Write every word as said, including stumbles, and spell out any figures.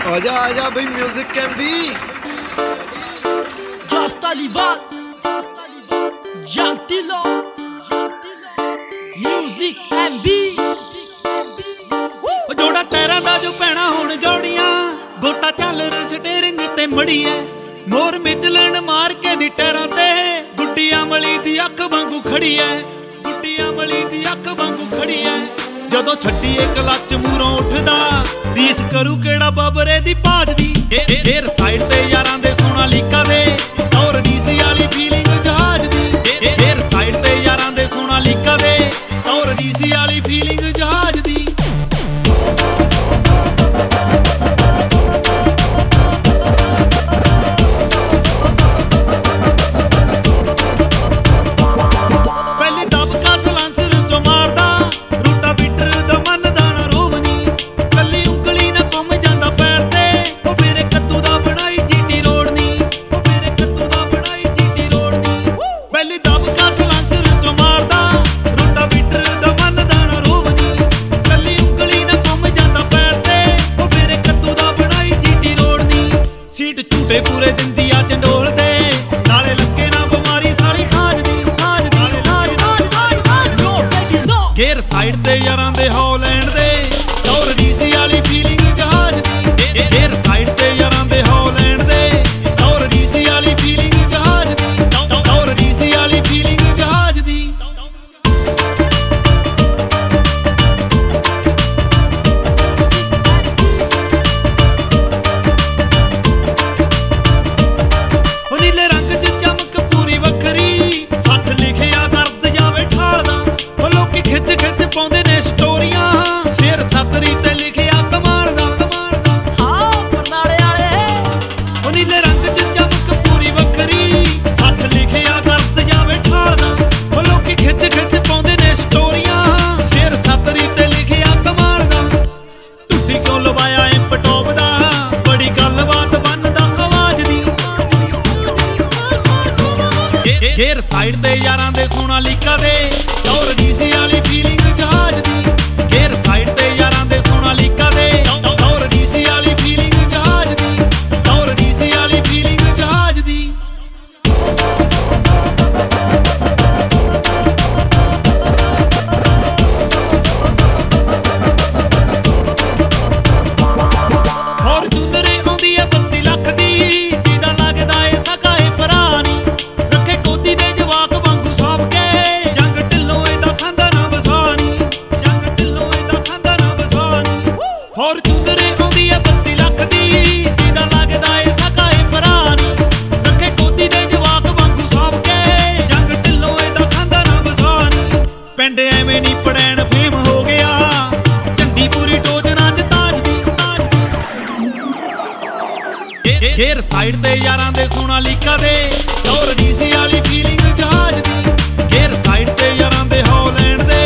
आजा आजा भाई म्यूजिक कैन भी Just Taliban Jantilo Music M B ਜੋੜਾ ਟੈਰਾਂ ਦਾ ਜੋ ਪੈਣਾ ਹੁਣ ਜੋੜੀਆਂ ਗੋਟਾ ਚੱਲ ਰ ਸਟੀਅਰਿੰਗ ਤੇ ਮੜੀ ਐ ਮੋਰ ਮਿਚਲਣ ਮਾਰ ਕੇ ਦੀ ਟੈਰਾਂ ਤੇ ਗੁੱਡੀ ਅਮਲੀ ਦੀ ਅੱਖ ਵਾਂਗੂ ਖੜੀ ਐ ਗੁੱਡੀ ਅਮਲੀ ਦੀ ਅੱਖ ਵਾਂਗੂ ਖੜੀ ਐ ਜਦੋਂ ਛੱਡੀ ਇੱਕ ਲੱਚ ਮੂਰੋਂ ਉੱਠਦਾ ਰੀਸ ਕਰੂ ਕਿਹੜਾ ਬਾਬਰੇ ਦੀ ਭਾਜ ਦੀ ਏਅਰ ਸਾਈਡ ਤੇ ਯਾਰਾਂ ਦੇ ਸੋਨਾ ਲੀਕਾ ਦੇ ਔਰ ਡੀਸੀ ਵਾਲੀ ਫੀਲਿੰਗ ਜਹਾਜ਼ ਦੀ ਏਅਰ ਸਾਈਡ ਤੇ ਯਾਰਾਂ ਦੇ ਸੋਨਾ ਲੀਕਾ ਦੇ ਔਰ ਡੀਸੀ ਵਾਲੀ ਫੀਲਿੰਗ ਜਹਾਜ਼ ਦੀ ਪੂਰੇ ਦਿੰਦੀ ਆ ਚੰਡੋਲ ਦੇ ਨਾਲੇ ਲੱਗੇ ਨਾ ਬਿਮਾਰੀ ਸਾਰੀ ਖਾਜ ਦੀ ਖਾਜ ਦੀ ਲਾਜ ਲਾਜ ਲਾਜ ਲਾਜ ਗੇਅਰ ਸਾਈਡ ਤੇ ਯਾਰਾਂ ਦੇ ਹੌਲੈਂਡ ਦੇ ਔਰ ਡੀਸੀ ਵਾਲੀ ਫੀਲਿੰਗ ਜਹਾਜ਼ ਦੀ ਗੇਅਰ ਸਾਈਡ ਤੇ ਯਾਰਾਂ ਦੇ ਹੌਲੈਂਡ ਦੇ ਔਰ ਡੀਸੀ ਵਾਲੀ ਫੀਲਿੰਗ ਜਹਾਜ਼ ਦੀ ਔਰ ਡੀਸੀ ਵਾਲੀ ਫੀਲਿੰਗ ਜਹਾਜ਼ ਦੀ ਪਾਉਂਦੇ ਨੇ ਸਟੋਰੀਆਂ ਸ਼ੇਰ ਸਤਰੀ ਤੇ ਲਿਖਿਆ ਕਮਾਲ ਦਾ ਕਮਾਲ ਦਾ ਹਾਂ ਪਰਨਾਲੇ ਵਾਲੇ ਉਹ ਨੀਲੇ ਰੰਗ ਚ ਚਮਕ ਪੂਰੀ ਵੱਖਰੀ ਸੱਠ ਲਿਖਿਆ ਦਰਦ ਜਾਵੇ ਠਾਲਦਾ ਉਹ ਲੋਕੀ ਖਿੱਚ ਖਿੱਚ ਪਾਉਂਦੇ ਨੇ ਸਟੋਰੀਆਂ ਸ਼ੇਰ ਸਤਰੀ ਤੇ ਲਿਖਿਆ ਕਮਾਲ ਦਾ ਟੁੱਟੀ ਕਿਉਂ ਲਵਾਇਆ ਇੰਪ ਟੋਪ ਦਾ ਬੜੀ ਗੱਲਬਾਤ ਬਣਦਾ ਆਵਾਜ਼ ਦੀ ਗੇਅਰ ਸਾਈਡ ਤੇ ਯਾਰਾਂ ਦੇ ਸੋਨਾ ਲੀਕਾ ਦੇ ਔਰ ਡੀਸੀ ਵਾਲੀ ਫੀਲਿੰਗ ਜਹਾਜ਼ ਦੀ ਗੇਅਰ ਸਾਈਡ ਤੇ ਯਾਰਾਂ ਦੇ ਸੋਨਾ ਲੀਕਾ ਦੇ ਔਰ ਡੀਸੀ ਵਾਲੀ ਫੀਲਿੰਗ ਜਹਾਜ਼ ਦੀ ਔਰ ਡੀਸੀ ਵਾਲੀ ਫੀਲਿੰਗ ਜਹਾਜ਼ ਦੀ ਹੋਰ ਜੁੰਦਰੇ ਆਉਂਦੀ ਐ ਬੱਤੀ ਲੱਖ ਦੀ ਜਿਹਦਾ ਲੱਗਦਾ ਏ ਸਕਾ ਏ ਭਰਾ ਨੀ ਰੱਖੇ ਕੋਦੀ ਦੇ ਜਵਾਕ ਵਾਂਗੂ ਸਾਂਭ ਕੇ ਜੰਗ ਢਿੱਲੋਂ ਇਹਦਾ ਖਾਂਦਾ ਨਾ ਵਸਾਨੀ ਜੰਗ ਢਿੱਲੋਂ ਇਹਦਾ ਖਾਂਦਾ ਨਾ ਵਸਾਨੀ ਹੋਰ ਜੁੰਦਰੇ ਆਉਂਦੀ ਐ ਬੱਤੀ ਲੱਖ ਦੀ ਜਿਹਦਾ ਲੱਗਦਾ ਏ ਸਕਾ ਏ ਭਰਾ ਨੀ ਰੱਖੇ ਕੋਦੀ ਦੇ ਜਵਾਕ ਵਾਂਗੂ ਸਾਂਭ ਕੇ ਜੰਗ ਢਿੱਲੋਂ ਇਹਦਾ ਖਾਂਦਾ ਨਾ ਵਸਾਨੀ ਪਿੰਡ ਐਵੇਂ ਨੀ ਪੜੈਣ ਫੇਮ ਹੋ ਗਿਆ ਝੰਡੀ ਪੂਰੀ ਟੋਚਨਾ ਚ ਤਾਜ ਦੀ ਗੇਅਰ ਸਾਈਡ ਤੇ ਯਾਰਾਂ ਦੇ ਸੋਨਾ ਲੀਕਾ ਦੇ ਔਰ ਡੀਸੀ ਵਾਲੀ ਫੀਲਿੰਗ ਜਹਾਜ਼ ਦੀ ਗੇਅਰ ਸਾਈਡ ਤੇ ਯਾਰਾਂ ਦੇ ਹੌਲੈਂਡ ਦੇ